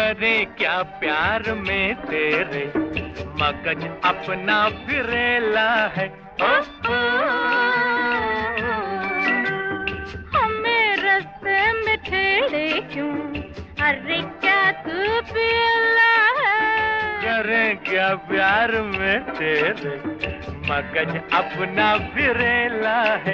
करे क्या प्यार में तेरे, मगज अपना फिरेला है। हमें रास्ते में छेड़े क्यों, अरे क्या तू पिला है। करे क्या प्यार में तेरे, मगज अपना फिरेला है।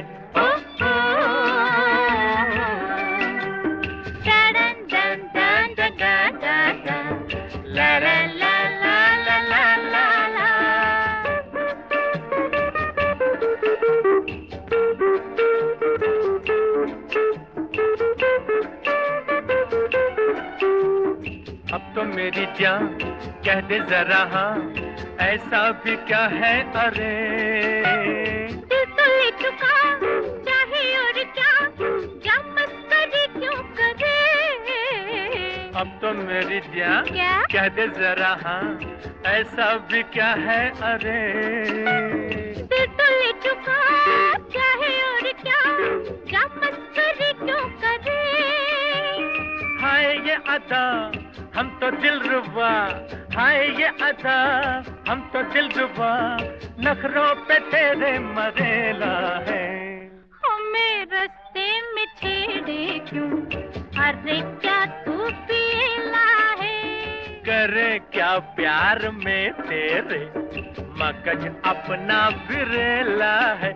अब तो मेरी जान कह दे जरा हाँ, ऐसा भी क्या है अरे। दिल तो ले चुका चाहे और क्या, जा मस्करी क्यों करे। अब तो मेरी जान क्या कह दे जरा हाँ, ऐसा भी क्या है अरे। दिल तो ले चुका चाहे और क्या, जा मस्करी क्यों करे। हाय ये अदा हम तो दिल रुबा, हाय ये अदा हम तो दिल रुबा, नखरों पे तेरे मरेला है। हमें रास्ते में छेड़े क्यों, अरे क्या तू पीला है। करे क्या प्यार में तेरे, मगज अपना फिरेला है।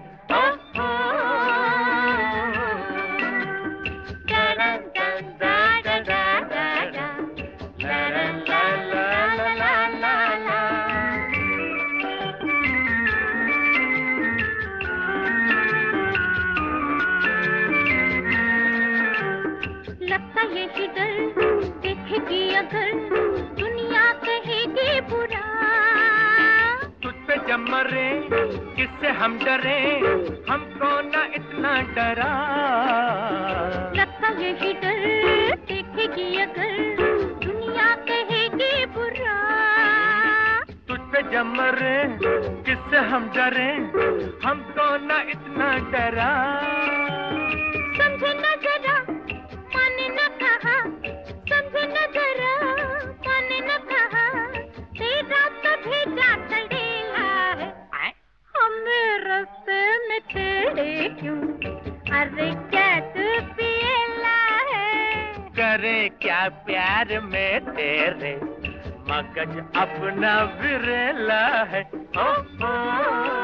लगता यही डर देखेगी अगर दुनिया कहेगी बुरा। तुझ पे जब मरे किससे हम डरे, हमको ना इतना डरा। लगता यही डर देखेगी अगर दुनिया कहेगी बुरा। तुझ पे जब मरे किससे हम डरे, हमको ना इतना डरा। समझे न जरा माने न कहा, समझे न जरा माने न कहा, तेरा तो भेजा चढ़ेला है। हमें रास्ते में छेड़े क्यों, अरे क्या तू पिएला है। करे क्या प्यार में तेरे, मगज अपना विरेला है।